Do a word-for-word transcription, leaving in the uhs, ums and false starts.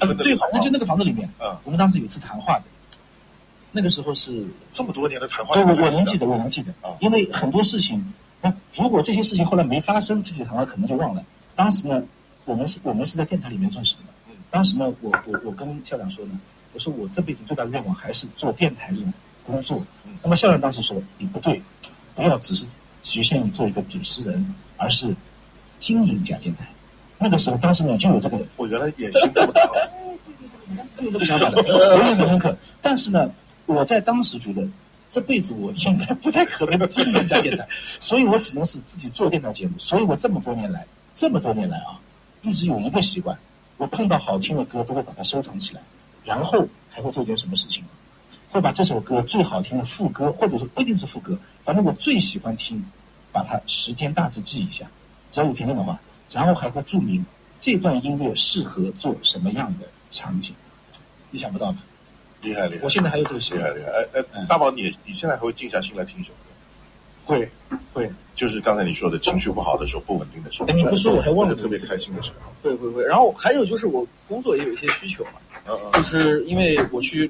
呃，对，反正就那个房子里面， 嗯， 我们当时有一次谈话的，那个时候是这么多年的谈话， 对，我我能记得，我能记得，啊，因为很多事情，那如果这些事情后来没发生，这些谈话可能就忘了。当时呢，我们是我们是在电台里面认识的，嗯，当时呢，我我我跟校长说呢，我说我这辈子最大的愿望还是做电台这种工作，嗯，那么校长当时说你不对，不要只是局限于做一个主持人，而是经营一家电台。那个时候，当时呢就有这个， 我原来野心这么大， 就有这个想法的，有点很深刻。但是呢，我在当时觉得，这辈子我应该不太可能经营一家电台，所以我只能是自己做电台节目。所以我这么多年来，这么多年来啊，一直有一个习惯，我碰到好听的歌都会把它收藏起来，然后还会做件什么事情，会把这首歌最好听的副歌，或者说不一定是副歌，反正我最喜欢听，把它时间大致记一下，只要有听见的话，然后还会注明这段音乐适合做什么样的场景，你想不到吧？ 厉害厉害！ 我现在还有这个习惯。 厉害厉害！哎哎，嗯，大宝，你你现在还会静下心来听一首歌？ 会会， 就是刚才你说的情绪不好的时候，不稳定的时候， 哎，你不说我还忘了， 特别开心的时候。 会会会。然后还有就是我工作也有一些需求嘛， 嗯嗯， 就是因为我去